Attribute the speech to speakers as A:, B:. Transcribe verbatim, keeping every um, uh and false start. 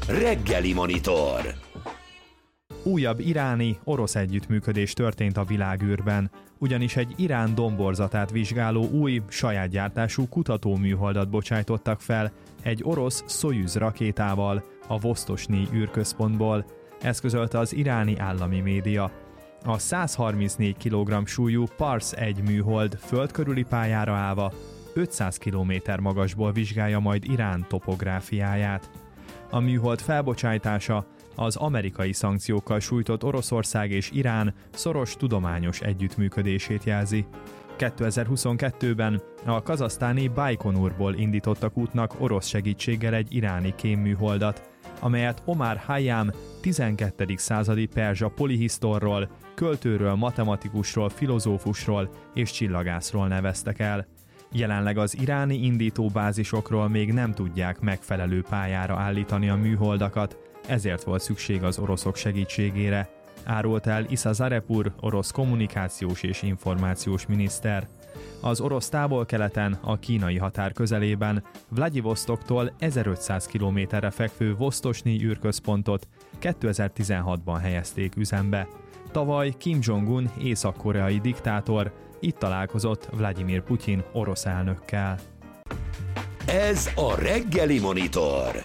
A: Reggeli Monitor.
B: Újabb iráni, orosz együttműködés történt a világűrben, ugyanis egy Irán domborzatát vizsgáló új, saját gyártású kutatóműholdat bocsájtottak fel egy orosz Szojuz rakétával a Vosztosnij űrközpontból, ezt közölte az iráni állami média. A száz harmincnégy kilogramm súlyú Pars egy műhold föld körüli pályára állva ötszáz kilométer magasból vizsgálja majd Irán topográfiáját. A műhold felbocsájtása az amerikai szankciókkal sújtott Oroszország és Irán szoros tudományos együttműködését jelzi. kétezer-huszonkettőben a kazahsztáni Bajkonurból indítottak útnak orosz segítséggel egy iráni kémműholdat, amelyet Omar Khayyam tizenkettedik századi perzsa polihisztorról, költőről, matematikusról, filozófusról és csillagászról neveztek el. Jelenleg az iráni indítóbázisokról még nem tudják megfelelő pályára állítani a műholdakat, ezért volt szükség az oroszok segítségére, árult el Isa Zarepur, orosz kommunikációs és információs miniszter. Az orosz távol-keleten, a kínai határ közelében, Vladivostoktól ezerötszáz kilométerre fekvő Vosztosnij űrközpontot kétezer-tizenhatban helyezték üzembe. Tavaly Kim Jong-un észak-koreai diktátor itt találkozott Vladimir Putyin orosz elnökkel.
A: Ez a Reggeli Monitor.